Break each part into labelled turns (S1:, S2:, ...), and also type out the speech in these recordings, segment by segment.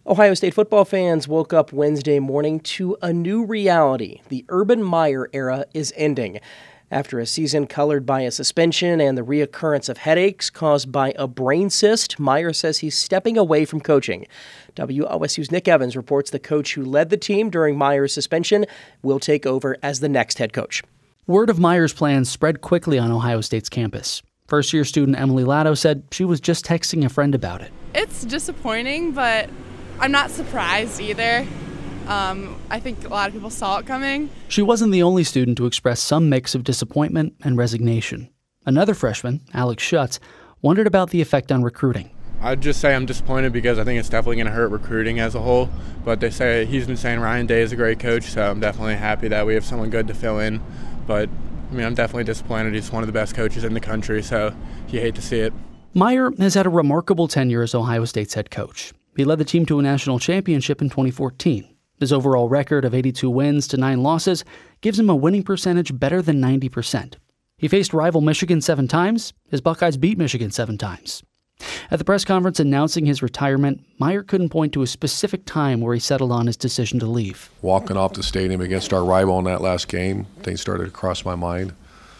S1: Ohio State football fans woke up Wednesday morning to a new reality. The Urban Meyer era is ending. After a season colored by a suspension and the reoccurrence of headaches caused by a brain cyst, Meyer says he's stepping away from coaching. WOSU's Nick Evans reports the coach who led the team during Meyer's suspension will take over as the next head coach.
S2: Word of Meyer's plans spread quickly on Ohio State's campus. First-year student Emily Latto said she was just texting a friend about it.
S3: It's disappointing, but I'm not surprised either. I think a lot of people saw it coming.
S2: She wasn't the only student to express some mix of disappointment and resignation. Another freshman, Alex Schutz, wondered about the effect on recruiting.
S4: I'd just say I'm disappointed because I think it's definitely going to hurt recruiting as a whole. But he's been saying Ryan Day is a great coach, so I'm definitely happy that we have someone good to fill in. But, I'm definitely disappointed. He's one of the best coaches in the country, so you hate to see it.
S2: Meyer has had a remarkable tenure as Ohio State's head coach. He led the team to a national championship in 2014. His overall record of 82 wins to 9 losses gives him a winning percentage better than 90%. He faced rival Michigan 7 times. His Buckeyes beat Michigan 7 times. At the press conference announcing his retirement, Meyer couldn't point to a specific time where he settled on his decision to leave.
S5: Walking off the stadium against our rival in that last game, things started to cross my mind.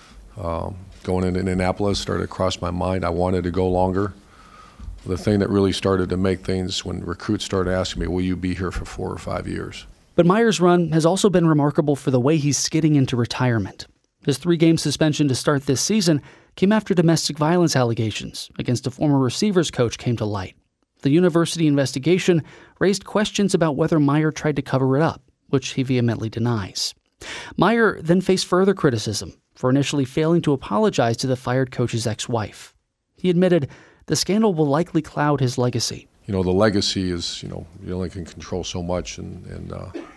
S5: Going into Indianapolis started to cross my mind. I wanted to go longer. The thing that really started to make things when recruits started asking me, will you be here for 4 or 5 years?
S2: But Meyer's run has also been remarkable for the way he's skidding into retirement. His 3-game suspension to start this season came after domestic violence allegations against a former receivers coach came to light. The university investigation raised questions about whether Meyer tried to cover it up, which he vehemently denies. Meyer then faced further criticism for initially failing to apologize to the fired coach's ex-wife. He admitted the scandal will likely cloud his legacy.
S5: The legacy is, you only can control so much, and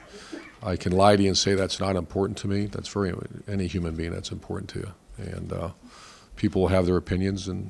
S5: I can lie to you and say that's not important to me. That's any human being that's important to you. And people will have their opinions and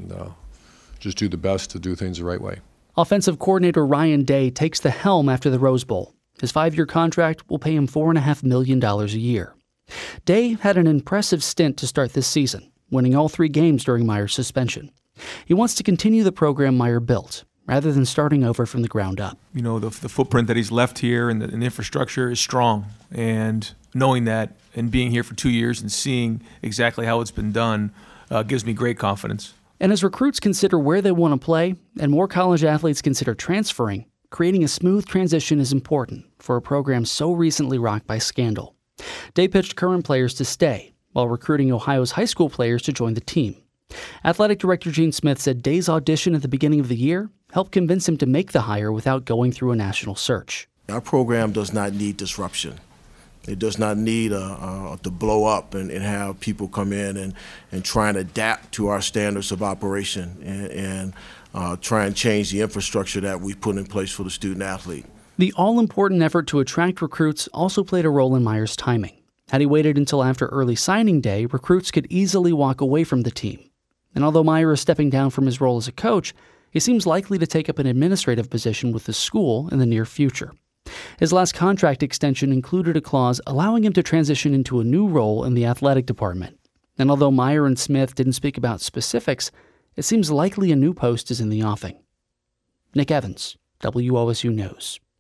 S5: just do the best to do things the right way.
S2: Offensive coordinator Ryan Day takes the helm after the Rose Bowl. His 5-year contract will pay him $4.5 million a year. Day had an impressive stint to start this season, winning all 3 games during Meyer's suspension. He wants to continue the program Meyer built, rather than starting over from the ground up.
S6: The footprint that he's left here and the infrastructure is strong. And knowing that and being here for 2 years and seeing exactly how it's been done gives me great confidence.
S2: And as recruits consider where they want to play and more college athletes consider transferring, creating a smooth transition is important for a program so recently rocked by scandal. Day pitched current players to stay, while recruiting Ohio's high school players to join the team. Athletic Director Gene Smith said Day's audition at the beginning of the year helped convince him to make the hire without going through a national search.
S7: Our program does not need disruption. It does not need to blow up and have people come in and try and adapt to our standards of operation and try and change the infrastructure that we put in place for the student athlete.
S2: The all-important effort to attract recruits also played a role in Meyer's timing. Had he waited until after early signing day, recruits could easily walk away from the team. And although Meyer is stepping down from his role as a coach, he seems likely to take up an administrative position with the school in the near future. His last contract extension included a clause allowing him to transition into a new role in the athletic department. And although Meyer and Smith didn't speak about specifics, it seems likely a new post is in the offing. Nick Evans, WOSU News.